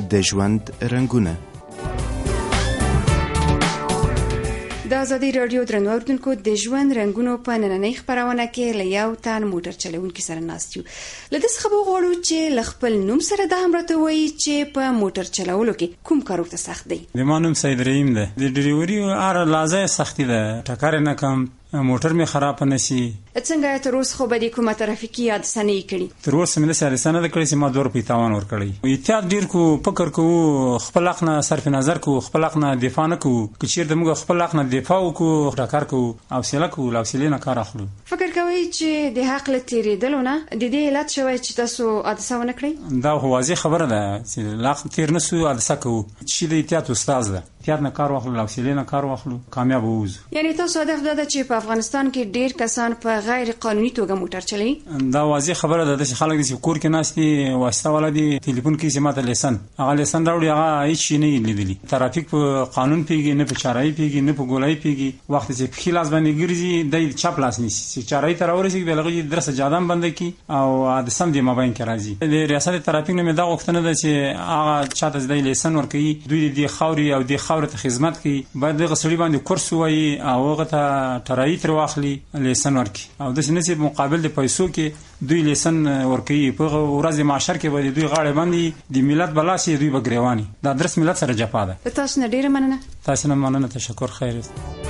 د ژوند رنګونه. د ازادي راډیو درنو اوریدونکو د ژوند رنګونو په نننۍ خپرونه کې له یو تن موټر چلونکي سره ناست یو. له دې څخه وغواړو چې له خپل نوم سره د هم راته وایي چې په موټر چلولو کې کوم کار ورته سخت دی. د ما نوم سید رحیم دی. د ډریوري هر لحظه سختي ده، ټکر نه کم، موټر می خراب نشي. څنګه تر اوسه خو به د کومه ترافیکي حادثه نه کړي؟ تر اوسه مې د حادثه نه کړې چې ما 2 روپۍ تاوان ورکړی. احتیاط ډیر کو، فکر کو، خپل حق نه صرف نظر کو، خپل حق نه دفاع نه کو. که چیرته موږ خپل حق نه دفاع وکړو، ټکر کو، حوصله کو، حوصله نه کار اخلو. فکر کوي چې د حق له تیریدلو نه د دې علت شوی چې تاسو حادثه ونه کړئ؟ دا خو واضح خبره ده چې لاخ تیر نه سو حادثه کو. چې د احتیاط استاد ده، احتیاط نه کار واخلو، حوصله نه کار واخلو، کامیاب ووزو. یعنی تاسو هدف دا ده چې په افغانستان کې ډیر کسان په غیر قانوني توګه موټر چلوي؟ دا واضح خبره ده چې خلک د کور کې ناس دي، واسطه ولدي ټلیفون کې سمات لیسن، هغه لیسن راوړي، هغه هیڅ شي نه لیدلی. ترافیک په قانون پیږي نه، په چارای پیږي نه، په ګولای پیږي. وخت چې په خلاص باندې ګرځي د چپ لاس نیسي چې چارای تر اورسي بلغه درس جادم بند کی او د سم دی مابین کې راځي. د ریاست ترافیک نه دا غوښتنه ده چې هغه چاته د لیسن ورکړي، دوی د خاوري او د خاور ته خدمت کوي، باید د غسړي باندې کورس وایي او هغه ته ټرای تر واخلي، لیسن ورکړي. او د نسب مقابل د پیسو کې دوی لیسن ورکړي. په ورځ معاشر کې به دوی غاړه باندې د ملت بلاسي دوی بګریواني. دا درس ملت سره جفا ده. تاسو نه ډیره مننه. تاسو نه مننه، تشکر، خیر.